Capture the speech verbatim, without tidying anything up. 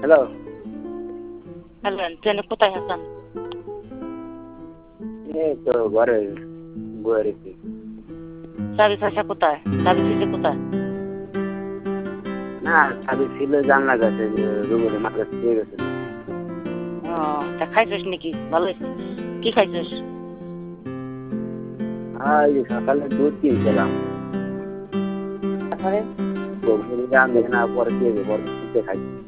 Hello. Hello, ট্রেনে কোথায় আছেন? এই তো ঘরে বয়ে রয়েছি। চাবি পয়সা কোথায়? চাবি ছিল কোথায়? না চাবি ছিল জানলা কাছে, রুমের মাথা দিয়ে গেছে। ও, তা খাইছিস নাকি? ভালো হয়েছে। কি খাইছিস? আর এই সকালে দুধ কিনছিলাম। তারপরে তো রাম দেখে না পরে দিয়ে পরে দুধে খাই।